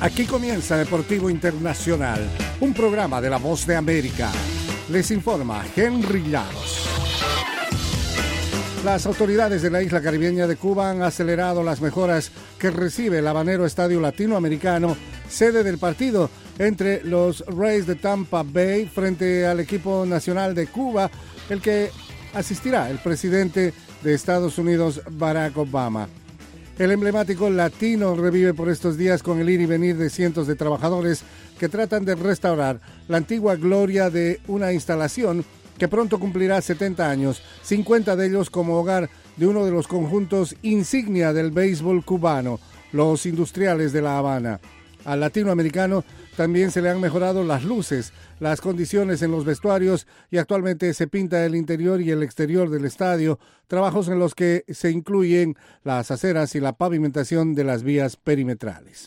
Aquí comienza Deportivo Internacional, un programa de La Voz de América. Les informa Henry Llanos. Las autoridades de la isla caribeña de Cuba han acelerado las mejoras que recibe el Habanero Estadio Latinoamericano, sede del partido entre los Rays de Tampa Bay frente al equipo nacional de Cuba, el que asistirá el presidente de Estados Unidos, Barack Obama. El emblemático latino revive por estos días con el ir y venir de cientos de trabajadores que tratan de restaurar la antigua gloria de una instalación que pronto cumplirá 70 años, 50 de ellos como hogar de uno de los conjuntos insignia del béisbol cubano, los Industriales de La Habana. Al latinoamericano también se le han mejorado las luces, las condiciones en los vestuarios y actualmente se pinta el interior y el exterior del estadio, trabajos en los que se incluyen las aceras y la pavimentación de las vías perimetrales.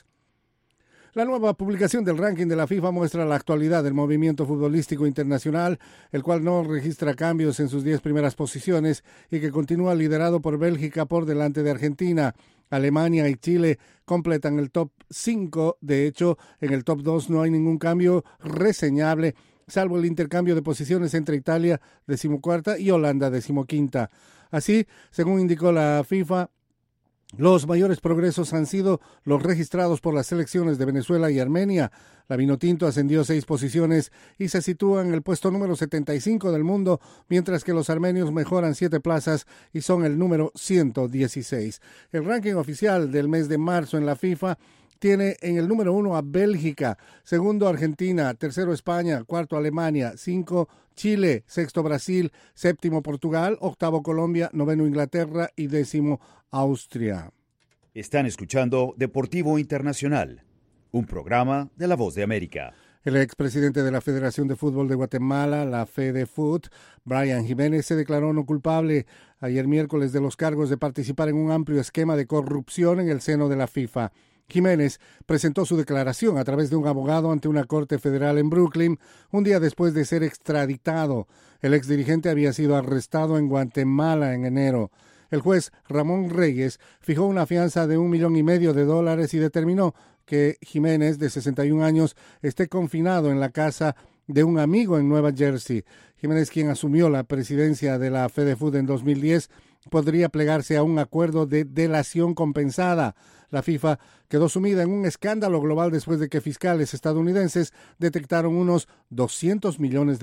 La nueva publicación del ranking de la FIFA muestra la actualidad del movimiento futbolístico internacional, el cual no registra cambios en sus 10 primeras posiciones y que continúa liderado por Bélgica por delante de Argentina. Alemania y Chile completan el top 5. De hecho, en el top 2 no hay ningún cambio reseñable, salvo el intercambio de posiciones entre Italia, 14ª, y Holanda, 15ª. Así, según indicó la FIFA, los mayores progresos han sido los registrados por las selecciones de Venezuela y Armenia. La Vinotinto ascendió 6 posiciones y se sitúa en el puesto número 75 del mundo, mientras que los armenios mejoran 7 plazas y son el número 116. El ranking oficial del mes de marzo en la FIFA tiene en el número 1 a Bélgica, segundo Argentina, tercero España, cuarto Alemania, 5 Chile, sexto Brasil, séptimo Portugal, octavo Colombia, noveno Inglaterra y 10º Austria. Están escuchando Deportivo Internacional, un programa de La Voz de América. El expresidente de la Federación de Fútbol de Guatemala, la FEDEFUT, Brian Jiménez, se declaró no culpable ayer miércoles de los cargos de participar en un amplio esquema de corrupción en el seno de la FIFA. Jiménez presentó su declaración a través de un abogado ante una corte federal en Brooklyn un día después de ser extraditado. El exdirigente había sido arrestado en Guatemala en enero. El juez Ramón Reyes fijó una fianza de $1,5 millones y determinó que Jiménez, de 61 años, esté confinado en la casa de un amigo en Nueva Jersey. Jiménez, quien asumió la presidencia de la FEDEFUT en 2010, podría plegarse a un acuerdo de delación compensada. La FIFA quedó sumida en un escándalo global después de que fiscales estadounidenses detectaron unos $200 millones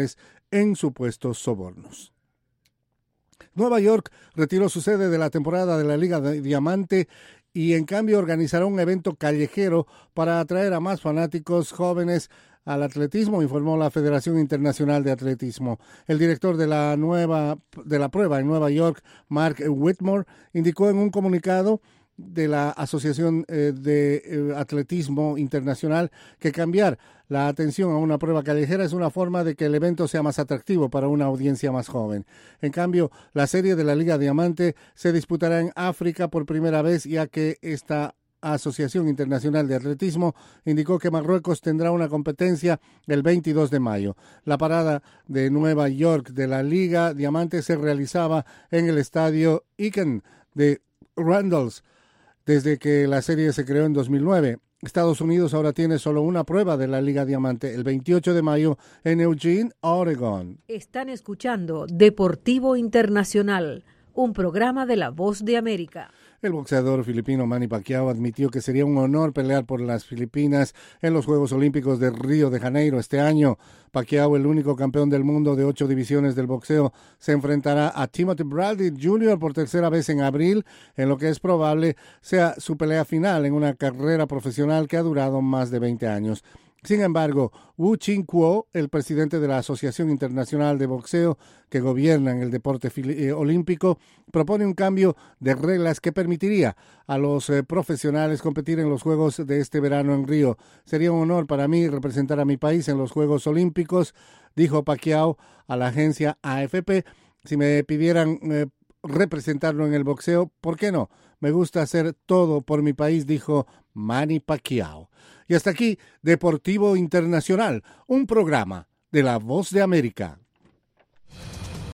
en supuestos sobornos. Nueva York retiró su sede de la temporada de la Liga de Diamante y en cambio organizará un evento callejero para atraer a más fanáticos jóvenes al atletismo, informó la Federación Internacional de Atletismo. El director de la prueba en Nueva York, Mark Whitmore, indicó en un comunicado de la Asociación de Atletismo Internacional que cambiar la atención a una prueba callejera es una forma de que el evento sea más atractivo para una audiencia más joven. En cambio, la serie de la Liga Diamante se disputará en África por primera vez, ya que esta Asociación Internacional de Atletismo indicó que Marruecos tendrá una competencia el 22 de mayo. La parada de Nueva York de la Liga Diamante se realizaba en el estadio Icahn de Randalls desde que la serie se creó en 2009. Estados Unidos ahora tiene solo una prueba de la Liga Diamante, el 28 de mayo en Eugene, Oregon. Están escuchando Deportivo Internacional, un programa de La Voz de América. El boxeador filipino Manny Pacquiao admitió que sería un honor pelear por las Filipinas en los Juegos Olímpicos de Río de Janeiro este año. Pacquiao, el único campeón del mundo de 8 divisiones del boxeo, se enfrentará a Timothy Bradley Jr. por tercera vez en abril, en lo que es probable sea su pelea final en una carrera profesional que ha durado más de 20 años. Sin embargo, Wu Ching-kuo, el presidente de la Asociación Internacional de Boxeo que gobierna en el deporte olímpico, propone un cambio de reglas que permitiría a los profesionales competir en los Juegos de este verano en Río. Sería un honor para mí representar a mi país en los Juegos Olímpicos, dijo Pacquiao a la agencia AFP. Si me pidieran representarlo en el boxeo, ¿por qué no? Me gusta hacer todo por mi país, dijo Manny Pacquiao. Y hasta aquí, Deportivo Internacional, un programa de La Voz de América.